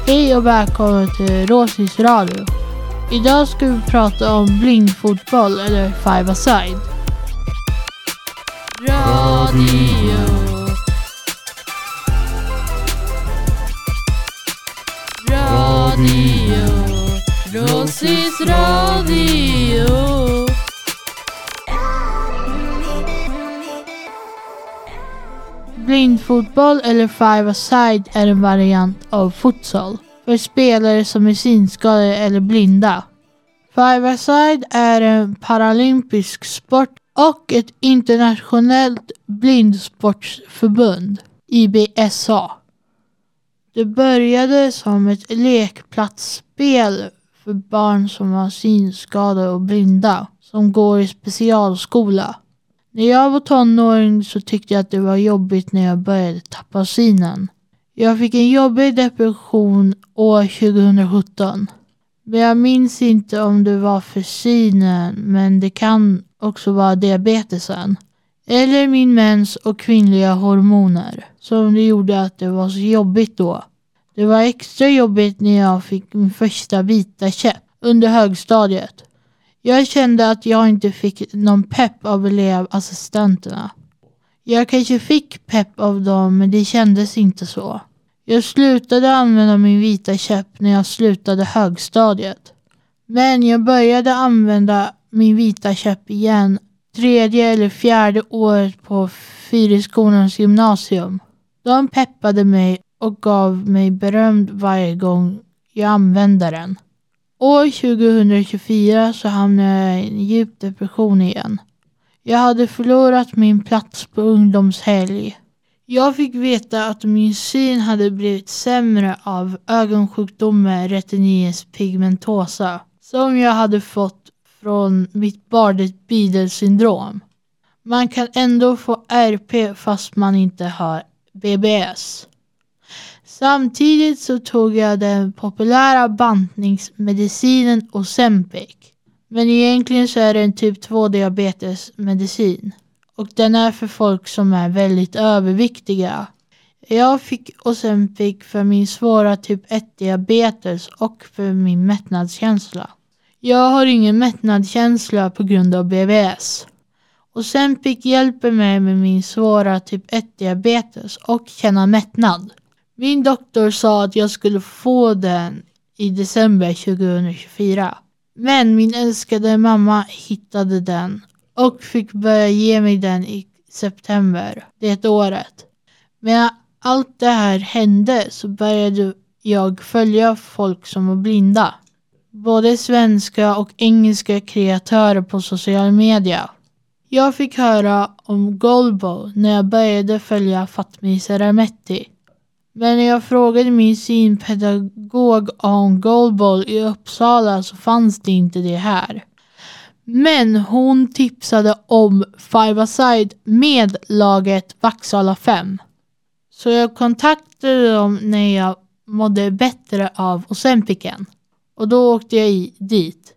Hej och välkommen till Rosis Radio. Idag ska vi prata om blindfotboll eller five-a-side. Radio. Rosis Radio. Blindfotboll eller five-a-side är en variant av futsal för spelare som är synskadade eller blinda. Five-a-side är en paralympisk sport och ett internationellt blindsportsförbund, IBSA. Det började som ett lekplatsspel för barn som var synskadade och blinda som går i specialskola. När jag var tonåring så tyckte jag att det var jobbigt när jag började tappa synen. Jag fick en jobbig depression år 2017. Men jag minns inte om det var för synen, men det kan också vara diabetesen. Eller min mens och kvinnliga hormoner som det gjorde att det var så jobbigt då. Det var extra jobbigt när jag fick min första vita käpp under högstadiet. Jag kände att jag inte fick någon pepp av elevassistenterna. Jag kanske fick pepp av dem, men det kändes inte så. Jag slutade använda min vita käpp när jag slutade högstadiet. Men jag började använda min vita käpp igen 3:e eller 4:e året på Fyriskolans gymnasium. De peppade mig och gav mig beröm varje gång jag använde den. År 2024 så hamnade jag i en djup depression igen. Jag hade förlorat min plats på ungdomshelg. Jag fick veta att min syn hade blivit sämre av ögonsjukdomen retinitis pigmentosa som jag hade fått från mitt Bardet-Biedl-syndrom. Man kan ändå få RP fast man inte har BBS. Samtidigt så tog jag den populära bantningsmedicinen Ozempic. Men egentligen så är det en typ 2 diabetesmedicin. Och den är för folk som är väldigt överviktiga. Jag fick Ozempic för min svåra typ 1 diabetes och för min mättnadskänsla. Jag har ingen mättnadskänsla på grund av BBS. Ozempic hjälper mig med min svåra typ 1 diabetes och känna mättnad. Min doktor sa att jag skulle få den i december 2024. Men min älskade mamma hittade den och fick börja ge mig den i september det året. Men allt det här hände så började jag följa folk som var blinda. Både svenska och engelska kreatörer på social media. Jag fick höra om Golbo när jag började följa Fatmi Serametti. Men när jag frågade min synpedagog om Golbo i Uppsala så fanns det inte det här. Men hon tipsade om five-a-side med laget Vaksala 5. Så jag kontaktade dem när jag mådde bättre av Ozempicen. Och då åkte jag dit.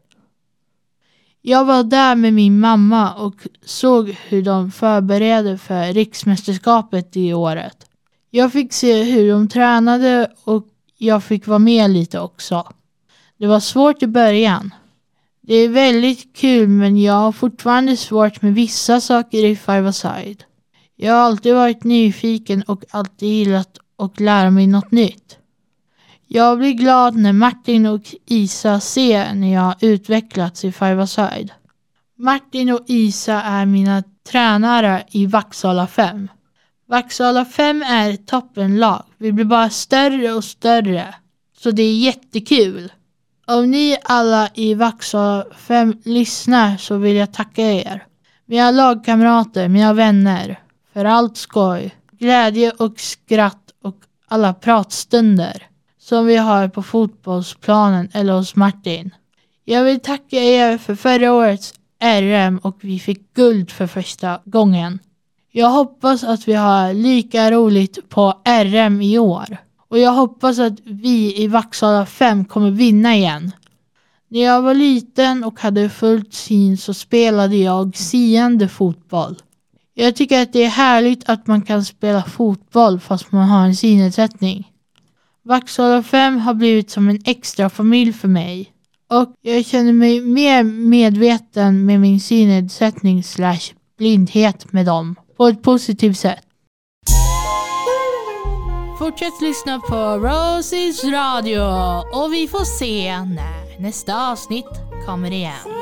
Jag var där med min mamma och såg hur de förberedde för riksmästerskapet i året. Jag fick se hur de tränade och jag fick vara med lite också. Det var svårt i början. Det är väldigt kul, men jag har fortfarande svårt med vissa saker i five-a-side. Jag har alltid varit nyfiken och alltid gillat att lära mig något nytt. Jag blir glad när Martin och Isa ser när jag har utvecklats i five-a-side. Martin och Isa är mina tränare i Vaksala 5. Vaksala 5 är ett toppenlag. Vi blir bara större och större. Så det är jättekul. Om ni alla i Vaksala 5 lyssnar så vill jag tacka er. Mina lagkamrater, mina vänner. För allt skoj, glädje och skratt och alla pratstunder som vi har på fotbollsplanen eller hos Martin. Jag vill tacka er för förra årets RM och vi fick guld för första gången. Jag hoppas att vi har lika roligt på RM i år. Och jag hoppas att vi i Vaksala 5 kommer vinna igen. När jag var liten och hade fullt syn så spelade jag seende fotboll. Jag tycker att det är härligt att man kan spela fotboll fast man har en synnedsättning. Vaxhalla 5 har blivit som en extra familj för mig. Och jag känner mig mer medveten med min synnedsättning / blindhet med dem. På ett positivt sätt. Fortsätt lyssna på Rosies Radio. Och vi får se när nästa avsnitt kommer igen.